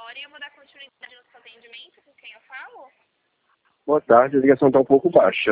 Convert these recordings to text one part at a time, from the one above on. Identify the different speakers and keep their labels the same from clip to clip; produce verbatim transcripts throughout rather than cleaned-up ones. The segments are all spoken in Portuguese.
Speaker 1: Vitória e eu vou dar continuidade no seu atendimento. Com quem eu falo?
Speaker 2: Boa tarde, a ligação está um pouco baixa.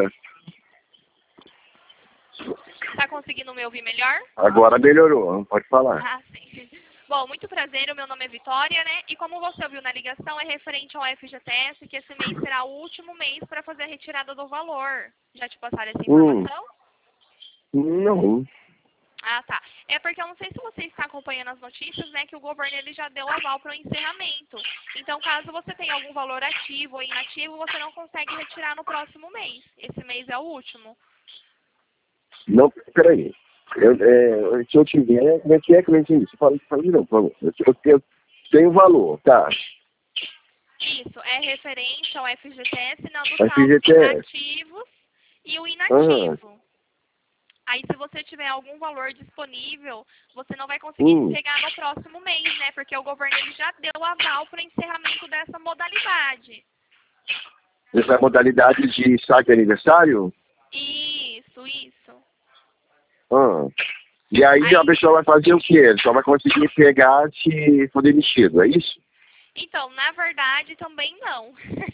Speaker 1: Tá conseguindo me ouvir melhor?
Speaker 2: Agora melhorou, pode falar.
Speaker 1: Ah, sim. Bom, muito prazer, o meu nome é Vitória, né? E como você ouviu na ligação, é referente ao F G T S, que esse mês será o último mês para fazer a retirada do valor. Já te passaram essa informação?
Speaker 2: Hum, não.
Speaker 1: Ah, tá. É porque eu não sei se você está acompanhando as notícias, né, que o governo ele já deu aval para o encerramento. Então, caso você tenha algum valor ativo ou inativo, você não consegue retirar no próximo mês. Esse mês é o último.
Speaker 2: Não, peraí. Eu, é, se eu tiver, como é que é que eu não entendi? Você fala, fala de novo, por favor. Eu, eu tenho, tenho valor, tá?
Speaker 1: Isso, é referente ao F G T S, não dos
Speaker 2: F G T
Speaker 1: saldos
Speaker 2: S.
Speaker 1: ativos e o
Speaker 2: Aham.
Speaker 1: inativo. Aí, se você tiver algum valor disponível, você não vai conseguir
Speaker 2: Hum.
Speaker 1: pegar no próximo mês, né? Porque o governo ele já deu aval para o encerramento dessa modalidade.
Speaker 2: Essa modalidade de saque aniversário?
Speaker 1: Isso, isso.
Speaker 2: Ah. E aí,
Speaker 1: Aí-
Speaker 2: a pessoa vai fazer o quê? Só vai conseguir pegar se for demitido, é isso?
Speaker 1: Então, na verdade, também não.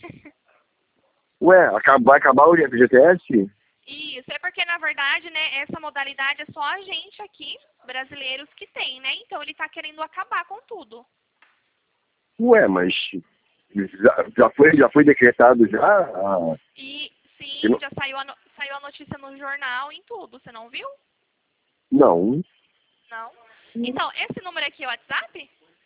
Speaker 2: Ué, acaba- vai acabar o F G T S?
Speaker 1: Isso, é porque, na verdade, né, essa modalidade é só a gente aqui, brasileiros, que tem, né? Então, ele está querendo acabar com tudo.
Speaker 2: Ué, mas já, já foi, já foi decretado já? Ah,
Speaker 1: E, sim,
Speaker 2: Eu não-
Speaker 1: já saiu a, no- saiu a notícia no jornal, em tudo. Você não viu?
Speaker 2: não.
Speaker 1: Não. Então, esse número aqui é o WhatsApp?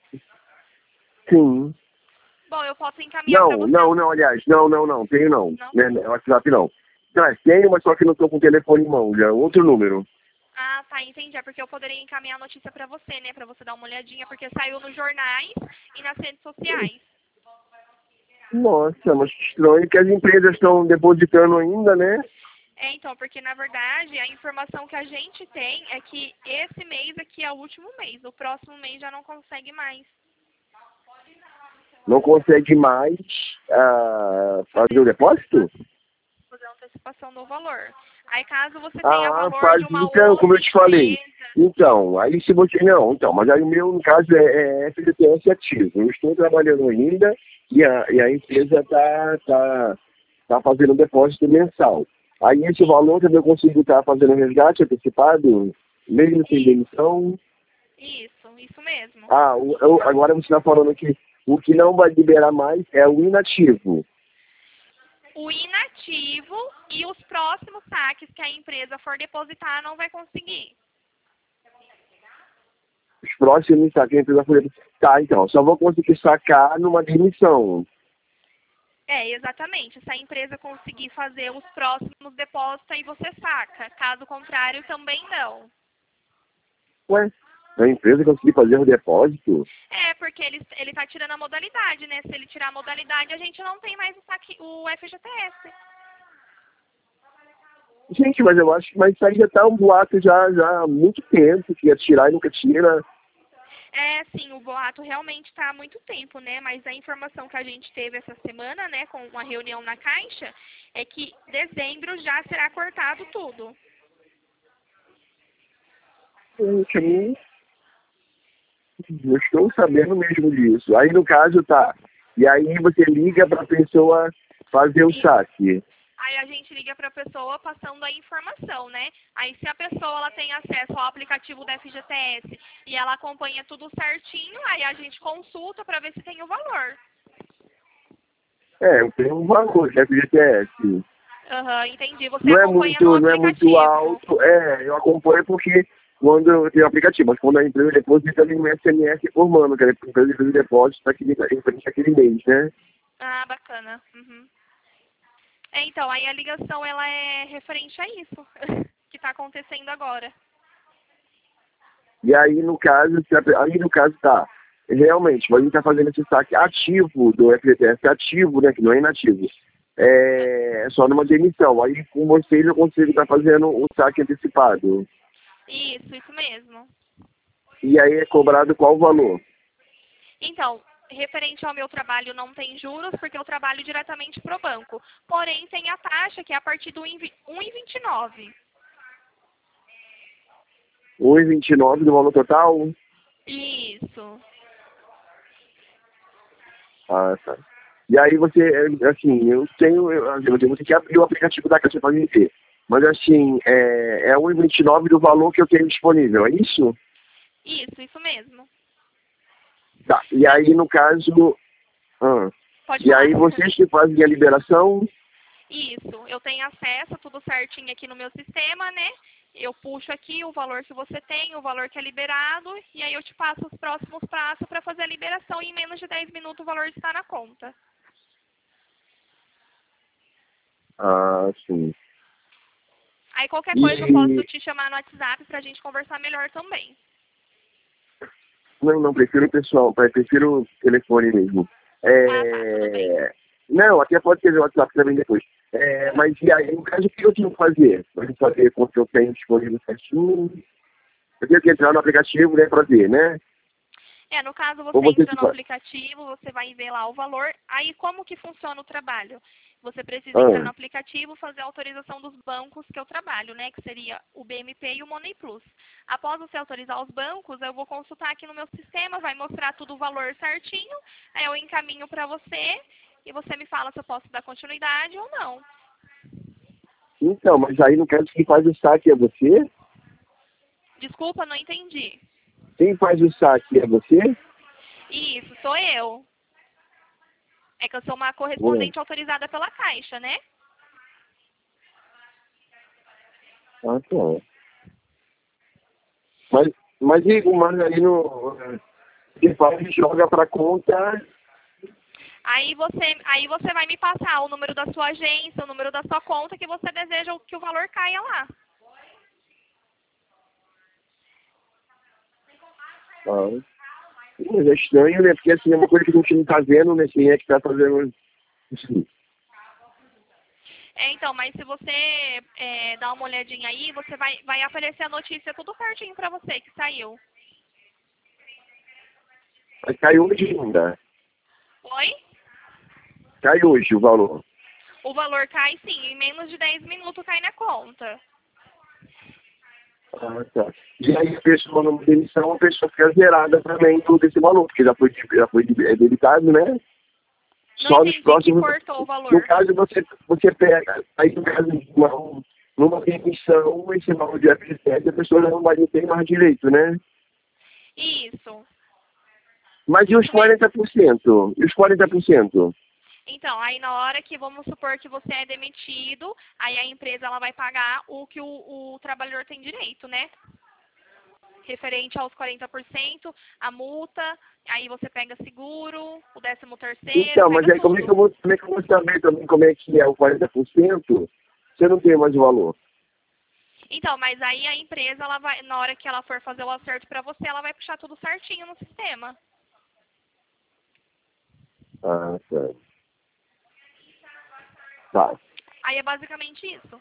Speaker 2: Sim.
Speaker 1: Bom, eu posso encaminhar para
Speaker 2: Não,
Speaker 1: você.
Speaker 2: não, não, aliás, não, não, não, tenho não.
Speaker 1: Não?
Speaker 2: Né, né, WhatsApp não. Não, é, tenho, mas só que não estou com o telefone em mão, já é outro número.
Speaker 1: Ah, tá, entendi. É porque eu poderia encaminhar a notícia para você, né? Para você dar uma olhadinha, porque saiu nos jornais e nas redes sociais.
Speaker 2: Nossa, mas que estranho que as empresas estão depositando ainda, né?
Speaker 1: É, então, porque na verdade a informação que a gente tem é que esse mês aqui é o último mês. O próximo mês já não consegue mais.
Speaker 2: Não consegue mais ah, fazer o depósito?
Speaker 1: Fazer antecipação do valor. Aí caso você tenha
Speaker 2: Ah,
Speaker 1: valor
Speaker 2: faz
Speaker 1: de uma
Speaker 2: então,
Speaker 1: outra
Speaker 2: como eu te falei.
Speaker 1: empresa.
Speaker 2: Então, aí se você. Não, então, mas aí o meu, no caso, é, é F G T S ativo. Eu estou trabalhando ainda e a, e a empresa está tá, tá fazendo um depósito mensal. Aí esse valor também eu consigo estar fazendo resgate antecipado, mesmo sem demissão.
Speaker 1: Isso, isso mesmo.
Speaker 2: Ah, o, eu- agora você está falando que o que não vai liberar mais é o inativo.
Speaker 1: O inativo e os próximos saques que a empresa for depositar não vai conseguir.
Speaker 2: Os próximos saques que a empresa for. Tá, então, só vou conseguir sacar numa demissão.
Speaker 1: É, exatamente. Se a empresa conseguir fazer os próximos depósitos, aí você saca. Caso contrário, também não.
Speaker 2: Ué, a empresa conseguir fazer o depósito?
Speaker 1: É, porque ele, ele tá tirando a modalidade, né? Se ele tirar a modalidade, a gente não tem mais o, saque, o F G T S.
Speaker 2: Gente, mas eu acho que mas isso aí já tá um boato já, já há muito tempo, que ia tirar e nunca tira.
Speaker 1: É, sim, o boato realmente está há muito tempo, né? Mas a informação que a gente teve essa semana, né, com uma reunião na Caixa, é que dezembro já será cortado tudo.
Speaker 2: Gente, eu não eu estou sabendo mesmo disso. Aí no caso tá. E aí você liga para a pessoa fazer o
Speaker 1: E
Speaker 2: saque.
Speaker 1: aí a gente liga para a pessoa passando a informação, né? Aí se a pessoa ela tem acesso ao aplicativo da F G T S e ela acompanha tudo certinho, aí a gente consulta para ver se tem o valor.
Speaker 2: É, eu tenho um valor de F G T S.
Speaker 1: Aham, entendi. Você
Speaker 2: Não é
Speaker 1: acompanha no
Speaker 2: muito, não é muito
Speaker 1: aplicativo.
Speaker 2: alto. É, eu acompanho porque quando eu tenho aplicativo, mas quando a empresa deposita, vem um S M S informando que a empresa fez o depósito daquele, em frente àquele mês, né?
Speaker 1: Ah, bacana. Uhum. É, então, aí a ligação ela é referente a isso que está acontecendo agora.
Speaker 2: E aí, no caso, se a- aí no caso tá, realmente, a gente está fazendo esse saque ativo do F G T S, ativo, né, que não é inativo. É só numa demissão. Aí com vocês eu consigo estar fazendo o saque antecipado.
Speaker 1: Isso, isso mesmo.
Speaker 2: E aí é cobrado qual o valor?
Speaker 1: Então, referente ao meu trabalho não tem juros, porque eu trabalho diretamente para o banco. Porém, tem a taxa que é a partir do um vírgula vinte e nove.
Speaker 2: um vírgula vinte e nove do valor total?
Speaker 1: Isso.
Speaker 2: Ah, tá. E aí você, é, assim, eu tenho, eu, eu tenho que abrir o aplicativo da Caixa para me ver. Mas assim, é, é um e vinte e nove do valor que eu tenho disponível, é isso?
Speaker 1: Isso, isso mesmo.
Speaker 2: Tá. E aí, no caso, ah,
Speaker 1: Pode
Speaker 2: e
Speaker 1: falar.
Speaker 2: aí vocês que fazem a liberação,
Speaker 1: Isso, eu tenho acesso, tudo certinho aqui no meu sistema, né? Eu puxo aqui o valor que você tem, o valor que é liberado, e aí eu te passo os próximos passos para fazer a liberação e em menos de dez minutos o valor está na conta.
Speaker 2: ah, sim.
Speaker 1: Aí qualquer coisa eu posso
Speaker 2: E
Speaker 1: te chamar no WhatsApp para a gente conversar melhor também.
Speaker 2: não, não, prefiro o pessoal, prefiro o telefone mesmo.
Speaker 1: Ah, tá, tudo bem.
Speaker 2: É, não, até pode ter o WhatsApp também depois. É, mas e aí, no caso, o que eu tenho que fazer? Para saber quanto eu tenho disponível certinho. Eu tenho que entrar no aplicativo, né, para ver, né?
Speaker 1: É, no caso
Speaker 2: Ou
Speaker 1: você
Speaker 2: você
Speaker 1: entra
Speaker 2: que
Speaker 1: no
Speaker 2: faz?
Speaker 1: aplicativo, você vai ver lá o valor. Aí como que funciona o trabalho? Você precisa entrar
Speaker 2: Ah,
Speaker 1: no aplicativo, fazer a autorização dos bancos que eu trabalho, né? Que seria o B M P e o Money Plus. Após você autorizar os bancos, eu vou consultar aqui no meu sistema, vai mostrar tudo o valor certinho. Aí eu encaminho para você e você me fala se eu posso dar continuidade ou não.
Speaker 2: então, mas aí no caso quem faz o saque é você?
Speaker 1: Desculpa, não entendi.
Speaker 2: Quem faz o saque é você?
Speaker 1: Isso, sou eu. É que eu sou uma
Speaker 2: Ué,
Speaker 1: correspondente autorizada pela Caixa, né?
Speaker 2: ah, tá. Mas, mas e o Margarino, que faz e joga para conta.
Speaker 1: Aí você, aí você vai me passar o número da sua agência, o número da sua conta que você deseja que o valor caia lá.
Speaker 2: Ah, mas é estranho, né? Porque assim, é uma coisa que a gente não tá vendo, né? Quem é que tá fazendo isso?
Speaker 1: É, então, mas se você é, dar uma olhadinha aí, você vai, vai aparecer a notícia tudo certinho pra você que saiu.
Speaker 2: Mas cai hoje ainda.
Speaker 1: Oi?
Speaker 2: Cai hoje o valor.
Speaker 1: O valor cai sim, em menos de dez minutos cai na conta.
Speaker 2: Ah, tá. E aí a pessoa numa demissão, a pessoa fica zerada também todo esse valor, porque já foi, já foi é debitado, né?
Speaker 1: Não
Speaker 2: Só nos
Speaker 1: entendi que
Speaker 2: próximos.
Speaker 1: cortou o
Speaker 2: No
Speaker 1: valor.
Speaker 2: caso, você, você pega, aí no caso de uma, numa demissão, esse valor de F sete, a pessoa já não vai ter mais direito, né?
Speaker 1: Isso.
Speaker 2: Mas e os
Speaker 1: Isso mesmo.
Speaker 2: quarenta por cento? E os quarenta por cento?
Speaker 1: Então, aí na hora que vamos supor que você é demitido, aí a empresa ela vai pagar o que o, o trabalhador tem direito, né? Referente aos quarenta por cento, a multa, aí você pega seguro, o décimo terceiro,
Speaker 2: Então, mas
Speaker 1: pega
Speaker 2: aí como é que
Speaker 1: tudo.
Speaker 2: eu vou, como é que eu vou saber também como é que é o quarenta por cento se eu não tenho mais o valor?
Speaker 1: Então, mas aí a empresa, ela vai, na hora que ela for fazer o acerto para você, ela vai puxar tudo certinho no sistema.
Speaker 2: Ah, tá. Tá,
Speaker 1: Aí é basicamente isso.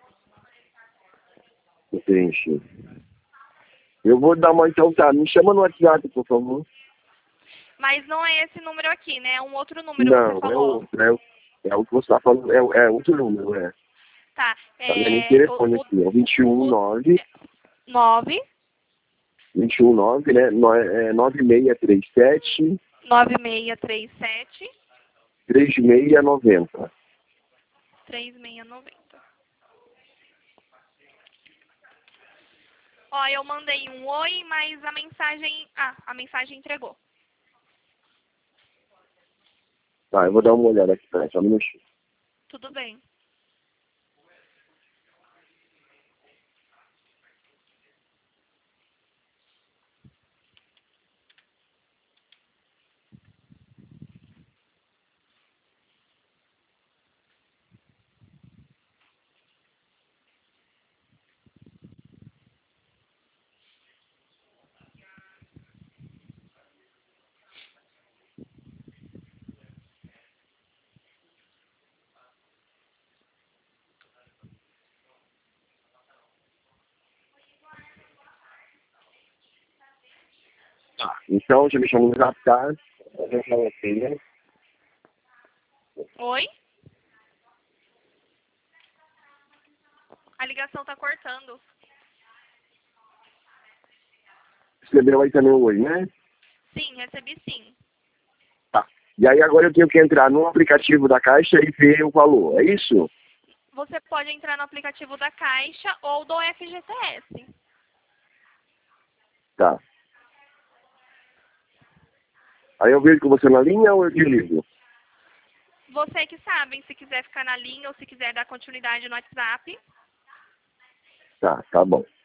Speaker 2: entendi. Eu vou dar uma, então tá, me chama no WhatsApp, por favor.
Speaker 1: Mas não é esse número aqui, né? É um outro número, você
Speaker 2: Não, é
Speaker 1: falou.
Speaker 2: outro, é, o- é o que você está falando, é, é outro número, é.
Speaker 1: Tá,
Speaker 2: Tá vendo em
Speaker 1: é
Speaker 2: telefone
Speaker 1: o,
Speaker 2: aqui, é o vinte e um
Speaker 1: o, o
Speaker 2: nove,
Speaker 1: nove
Speaker 2: vinte e um nove, né, no- é, nove seis três sete,
Speaker 1: nove seis três sete
Speaker 2: três seis nove zero.
Speaker 1: três seis nove zero. Ó, eu mandei um oi, mas a mensagem... Ah, a mensagem entregou.
Speaker 2: Tá, eu vou dar uma olhada aqui, peraí, só um minutinho.
Speaker 1: Tudo bem.
Speaker 2: Tá, então, já me chamou no zap, tá? Eu já falei aqui, né?
Speaker 1: Oi? A ligação tá cortando.
Speaker 2: Escreveu aí também o oi, né?
Speaker 1: Sim, recebi sim.
Speaker 2: Tá. E aí agora eu tenho que entrar no aplicativo da Caixa e ver o valor, é isso?
Speaker 1: Você pode entrar no aplicativo da Caixa ou do F G T S.
Speaker 2: Tá. Aí eu vejo com você na linha ou eu te ligo?
Speaker 1: Você que sabe, se quiser ficar na linha ou se quiser dar continuidade no WhatsApp.
Speaker 2: Tá, tá bom.